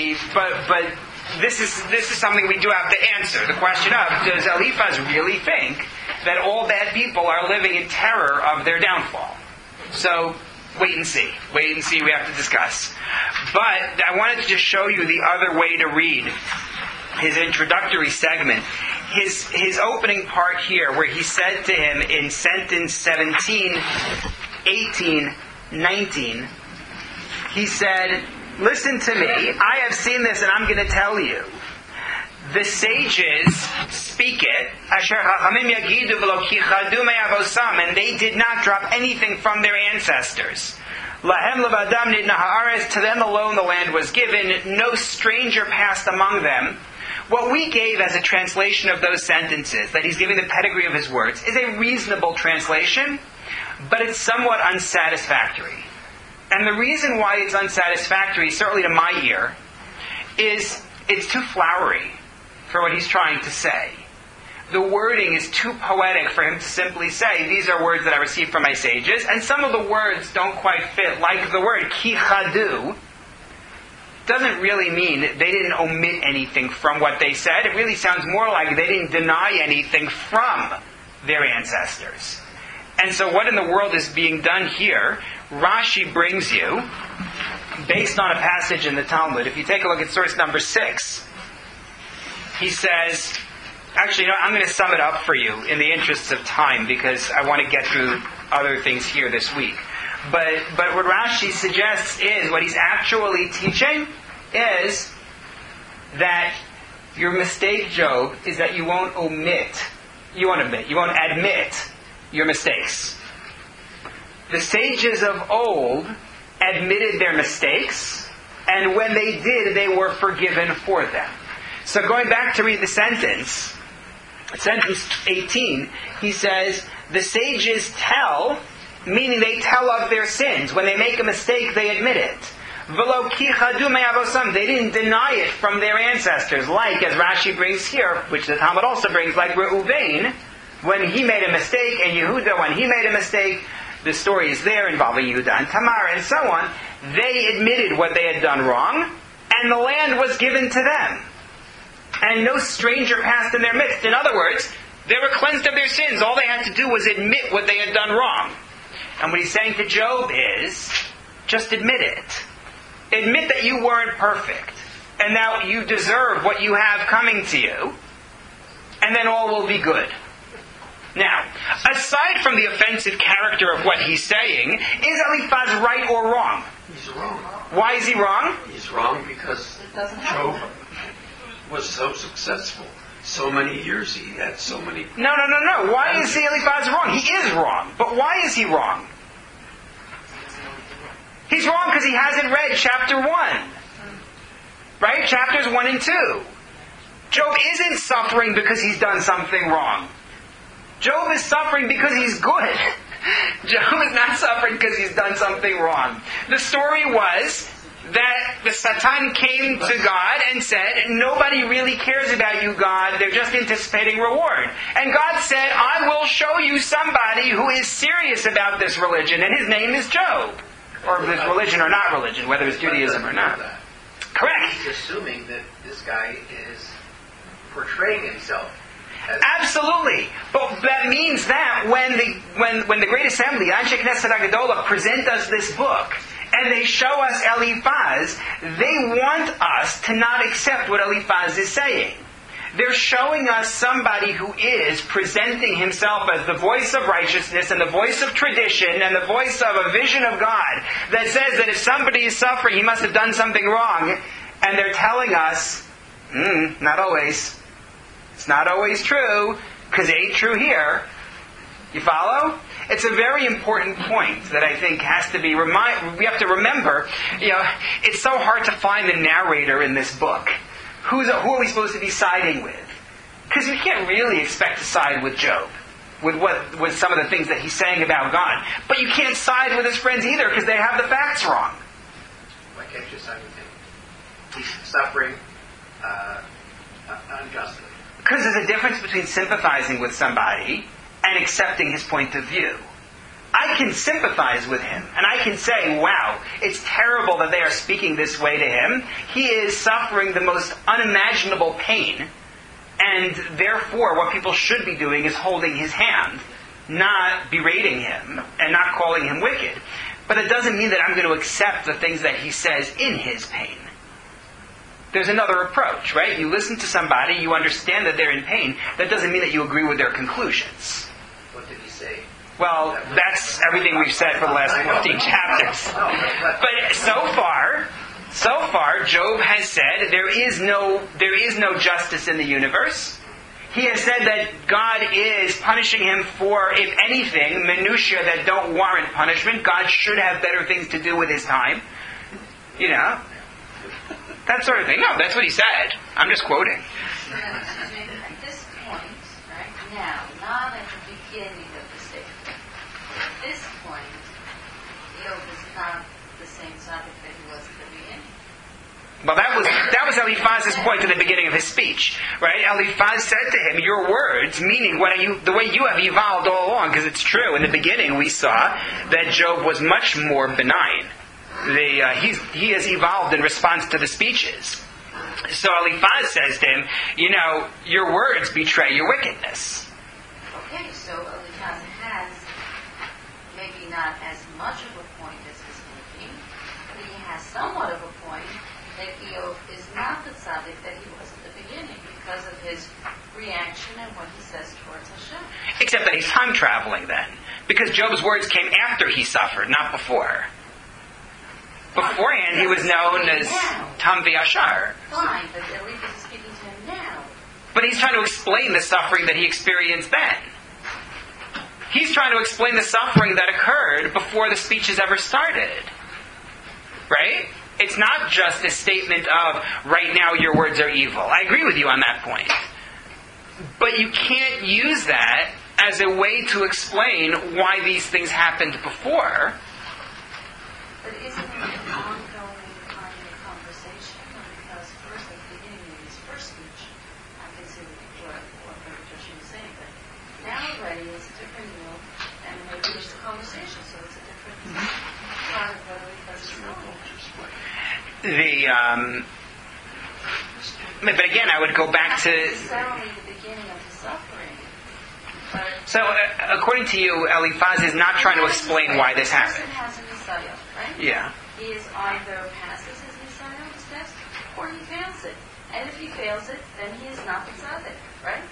[SPEAKER 1] this is something we do have to answer. The question of, does Eliphaz really think that all bad people are living in terror of their downfall? So, wait and see. Wait and see. We have to discuss. But I wanted to just show you the other way to read his introductory segment. His opening part here, where he said to him in sentence 17, 18, 19, he said, listen to me, I have seen this and I'm going to tell you. The sages speak it, and they did not drop anything from their ancestors. To them alone the land was given, no stranger passed among them. What we gave as a translation of those sentences, that he's giving the pedigree of his words, is a reasonable translation, but it's somewhat unsatisfactory. And the reason why it's unsatisfactory, certainly to my ear, is it's too flowery for what he's trying to say. The wording is too poetic for him to simply say, these are words that I received from my sages, and some of the words don't quite fit, like the word ki chadu doesn't really mean that they didn't omit anything from what they said. It really sounds more like they didn't deny anything from their ancestors. And so what in the world is being done here? Rashi brings you, based on a passage in the Talmud, if you take a look at source number 6, he says, actually, I'm going to sum it up for you in the interests of time because I want to get through other things here this week. But what Rashi suggests is, what he's actually teaching is that your mistake, Job, is that you won't admit your mistakes. The sages of old admitted their mistakes, and when they did, they were forgiven for them. So going back to read the sentence 18, he says, the sages tell, meaning they tell of their sins. When they make a mistake, they admit it. V'lo ki chadu me'avosam, they didn't deny it from their ancestors, like, as Rashi brings here, which the Talmud also brings, like Reuven, when he made a mistake, and Yehuda, when he made a mistake. The story is there involving Yehuda and Tamar and so on. They admitted what they had done wrong, and the land was given to them. And no stranger passed in their midst. In other words, they were cleansed of their sins. All they had to do was admit what they had done wrong. And what he's saying to Job is, just admit it. Admit that you weren't perfect. And now you deserve what you have coming to you. And then all will be good. Now, aside from the offensive character of what he's saying, is Eliphaz right or wrong?
[SPEAKER 7] He's wrong.
[SPEAKER 1] Why is he wrong?
[SPEAKER 7] He's wrong because Job was so successful. So many years he had so many...
[SPEAKER 1] No. Why is Eliphaz wrong? He is wrong. But why is he wrong? He's wrong because he hasn't read chapter 1. Right? Chapters 1 and 2. Job isn't suffering because he's done something wrong. Job is suffering because he's good. Job is not suffering because he's done something wrong. The story was that the Satan came to God and said, nobody really cares about you, God. They're just anticipating reward. And God said, I will show you somebody who is serious about this religion, and his name is Job. Or this religion or not religion, whether it's Judaism or not. Correct.
[SPEAKER 3] He's assuming that this guy is portraying himself.
[SPEAKER 1] Absolutely. But that means that when the Great Assembly, Anshe Knesset HaGedolah, present us this book, and they show us Eliphaz, they want us to not accept what Eliphaz is saying. They're showing us somebody who is presenting himself as the voice of righteousness and the voice of tradition and the voice of a vision of God that says that if somebody is suffering, he must have done something wrong. And they're telling us, not always. It's not always true, because it ain't true here. You follow? It's a very important point that I think has to be we have to remember. It's so hard to find the narrator in this book. Who are we supposed to be siding with? Because we can't really expect to side with Job, with some of the things that he's saying about God. But you can't side with his friends either, because they have the facts wrong.
[SPEAKER 3] Why can't you side with him? He's suffering unjustly.
[SPEAKER 1] Because there's a difference between sympathizing with somebody and accepting his point of view. I can sympathize with him, and I can say, wow, it's terrible that they are speaking this way to him. He is suffering the most unimaginable pain, and therefore what people should be doing is holding his hand, not berating him, and not calling him wicked. But it doesn't mean that I'm going to accept the things that he says in his pain. There's another approach, right? You listen to somebody, you understand that they're in pain. That doesn't mean that you agree with their conclusions.
[SPEAKER 3] What did he say?
[SPEAKER 1] Well, that's everything we've said for the last 15 chapters. But so far, Job has said there is no justice in the universe. He has said that God is punishing him for, if anything, minutiae that don't warrant punishment. God should have better things to do with his time. That sort of thing. No, that's what he said. I'm just quoting.
[SPEAKER 2] At this point, right now, not at the beginning of the statement, at this point, Job is not the
[SPEAKER 1] was Eliphaz's point at the beginning of his speech, right? Eliphaz said to him, your words, meaning the way you have evolved all along, because it's true. In the beginning, we saw that Job was much more benign. He has evolved in response to the speeches. So Eliphaz says to him, your words betray your wickedness.
[SPEAKER 2] Okay, so Eliphaz has maybe not as much of a point as he's making, but he has somewhat of a point that Eov is not the tzaddik that he was at the beginning because of his reaction and what he says towards Hashem.
[SPEAKER 1] Except that he's time traveling then, because Job's words came after he suffered, not before. Beforehand, he was known as Tam V'Yashar.
[SPEAKER 2] Fine, but Eliphaz is speaking to him now.
[SPEAKER 1] But he's trying to explain the suffering that he experienced then. He's trying to explain the suffering that occurred before the speeches ever started. Right? It's not just a statement of, right now your words are evil. I agree with you on that point. But you can't use that as a way to explain why these things happened before.
[SPEAKER 2] But isn't it an ongoing kind of conversation? Because first, at the beginning of his first speech, I can see what Joshua was saying, but now already it's a different deal, and maybe there's a conversation, so it's a different part of what Eliphaz is knowing.
[SPEAKER 1] But again, I would go back to...
[SPEAKER 2] Not necessarily the beginning of the suffering.
[SPEAKER 1] So, according to you, Eliphaz is not trying to explain why this happened.
[SPEAKER 2] The person has a Messiah, right?
[SPEAKER 1] Yeah.
[SPEAKER 2] He is either passes his Messiah, his test, or he fails it. And if he fails it, then he is not the tzaddik, right?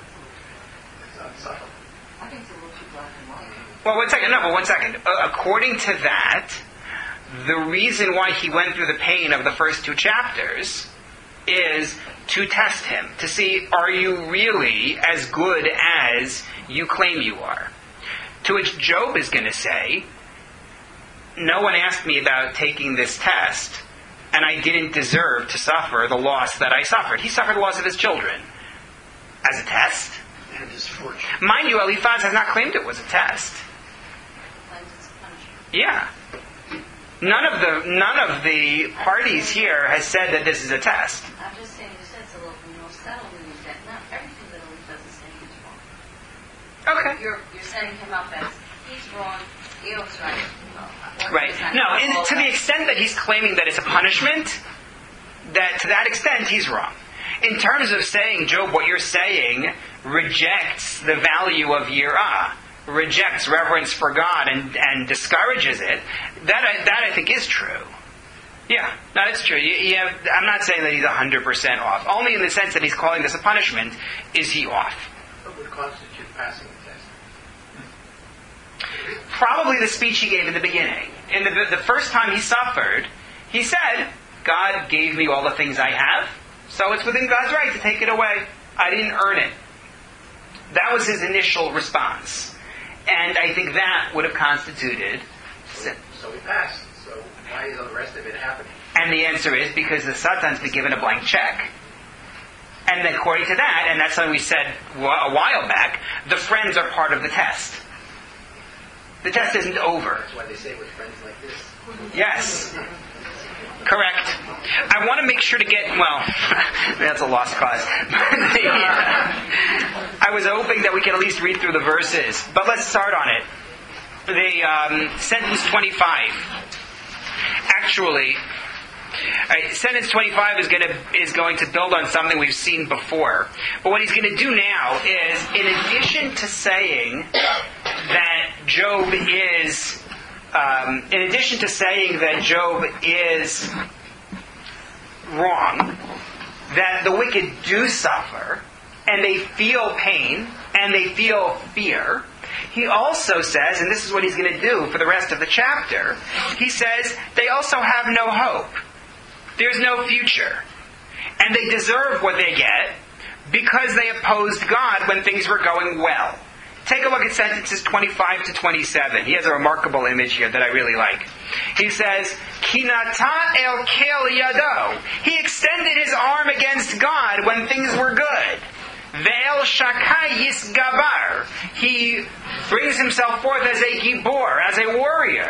[SPEAKER 5] I think it's a little too black and white.
[SPEAKER 1] Well, one second. According to that, the reason why he went through the pain of the first two chapters is to test him, to see, are you really as good as you claim you are? To which Job is going to say, no one asked me about taking this test, and I didn't deserve to suffer the loss that I suffered. He suffered the loss of his children as a test.
[SPEAKER 7] And his fortune.
[SPEAKER 1] Mind you, Eliphaz has not claimed it was a test.
[SPEAKER 2] Like it's a punishment.
[SPEAKER 1] Yeah. None of the parties here has said that this is a test.
[SPEAKER 2] I'm just saying, you said it's a little more subtle when you said not everything that Eliphaz is saying is wrong.
[SPEAKER 1] Okay.
[SPEAKER 2] You're setting him up as he's wrong, Eov's right.
[SPEAKER 1] Right. No, to the extent that he's claiming that it's a punishment, to that extent he's wrong. In terms of saying, Job, what you're saying rejects the value of yirah, rejects reverence for God and discourages it, that I think is true. Yeah, no, it's true. I'm not saying that he's 100% off. Only in the sense that he's calling this a punishment is he off.
[SPEAKER 3] What would constitute passing the test?
[SPEAKER 1] Probably the speech he gave in the beginning. In the first time he suffered, he said, God gave me all the things I have, so it's within God's right to take it away. I didn't earn it. That was his initial response. And I think that would have constituted sin.
[SPEAKER 3] So he passed. So why is all the rest of it happening?
[SPEAKER 1] And the answer is because the Satan's been given a blank check. And according to that, and that's something we said a while back, the friends are part of the test. The test isn't over.
[SPEAKER 3] That's why they say with friends like this.
[SPEAKER 1] Yes. Correct. I want to make sure to get, that's a lost cause. I was hoping that we could at least read through the verses. But let's start on it. The sentence 25. Actually, sentence 25 is going to build on something we've seen before. But what he's going to do now is, in addition to saying that Job is... in addition to saying that Job is wrong, that the wicked do suffer, and they feel pain, and they feel fear, he also says, and this is what he's going to do for the rest of the chapter, he says, they also have no hope. There's no future. And they deserve what they get because they opposed God when things were going well. Take a look at sentences 25 to 27. He has a remarkable image here that I really like. He says, Kinata el kel yado. He extended his arm against God when things were good. Ve'el shakai yisgabar. He brings himself forth as a gibor, as a warrior.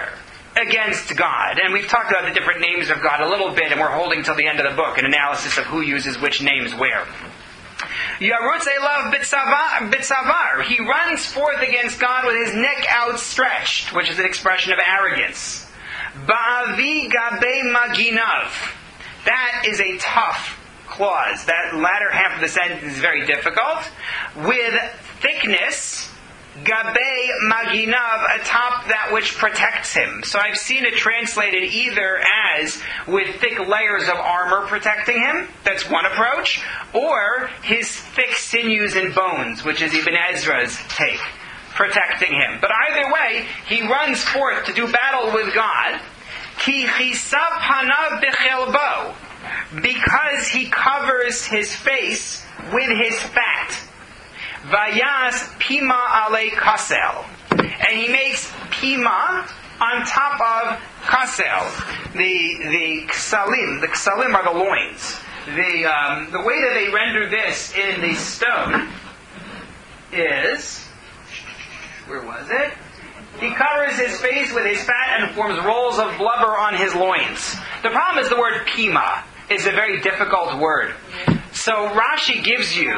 [SPEAKER 1] against God. And we've talked about the different names of God a little bit, and we're holding till the end of the book, an analysis of who uses which names where. Yarutz elav bitzavar. He runs forth against God with his neck outstretched, which is an expression of arrogance. Ba'avi gabe maginav. That is a tough clause. That latter half of the sentence is very difficult. With thickness, gabe maginav, atop that which protects him. So I've seen it translated either as with thick layers of armor protecting him, that's one approach, or his thick sinews and bones, which is Ibn Ezra's take, protecting him. But either way, he runs forth to do battle with God, ki chisav panav b'chelbo, because he covers his face with his fat. Vayas pima ale kasel, and he makes pima on top of kasel. The ksalim. The ksalim are the loins. The way that they render this in the stone is, where was it? He covers his face with his fat and forms rolls of blubber on his loins. The problem is the word pima is a very difficult word. So Rashi gives you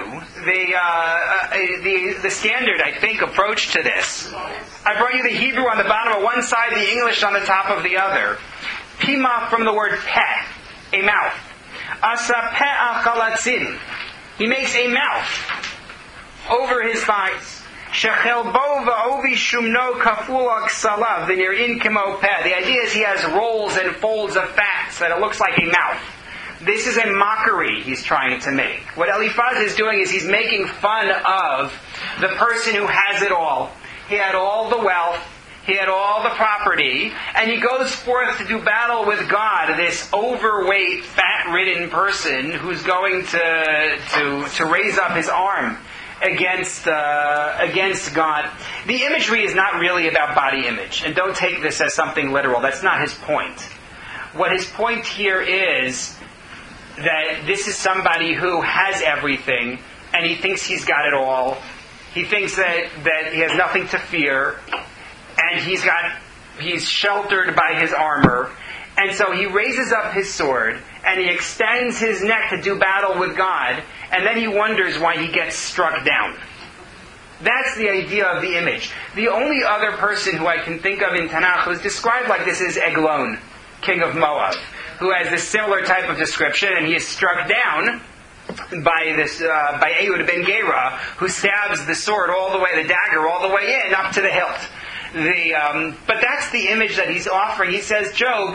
[SPEAKER 1] the standard, I think, approach to this. I brought you the Hebrew on the bottom of one side, the English on the top of the other. Pima from the word peh, a mouth. Asa peh achalatzin. He makes a mouth over his thighs. Shechelbo va'ovi shumno kaful aksalav v'nirin kemo peh. The idea is he has rolls and folds of fat so that it looks like a mouth. This is a mockery he's trying to make. What Eliphaz is doing is he's making fun of the person who has it all. He had all the wealth, he had all the property, and he goes forth to do battle with God, this overweight, fat-ridden person who's going to raise up his arm against God. The imagery is not really about body image, and don't take this as something literal. That's not his point. What his point here is that this is somebody who has everything, and he thinks he's got it all. He thinks that he has nothing to fear, and he's sheltered by his armor. And so he raises up his sword, and he extends his neck to do battle with God, and then he wonders why he gets struck down. That's the idea of the image. The only other person who I can think of in Tanakh who's described like this is Eglon, king of Moab, who has this similar type of description, and he is struck down by Ehud ben Gera, who stabs the sword all the way, the dagger all the way in, up to the hilt. But that's the image that he's offering. He says, Job,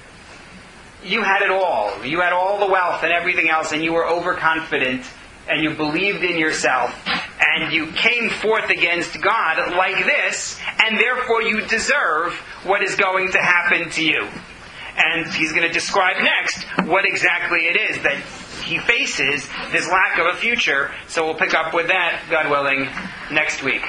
[SPEAKER 1] you had it all. You had all the wealth and everything else, and you were overconfident, and you believed in yourself, and you came forth against God like this, and therefore you deserve what is going to happen to you. And he's going to describe next what exactly it is that he faces, this lack of a future. So we'll pick up with that, God willing, next week.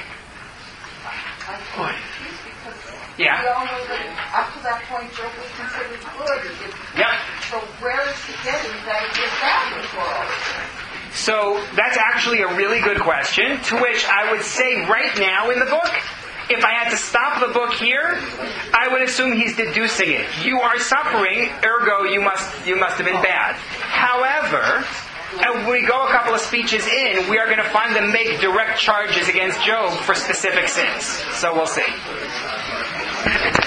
[SPEAKER 5] I'm confused because
[SPEAKER 1] Yeah.
[SPEAKER 5] we all know that up to that point Job was considered good.
[SPEAKER 1] Yep.
[SPEAKER 5] So where is he getting that this for?
[SPEAKER 1] So that's actually a really good question, to which I would say right now in the book, if I had to stop the book here, I would assume he's deducing it. You are suffering, ergo you must have been bad. However, when we go a couple of speeches in, we are going to find them make direct charges against Job for specific sins. So we'll see.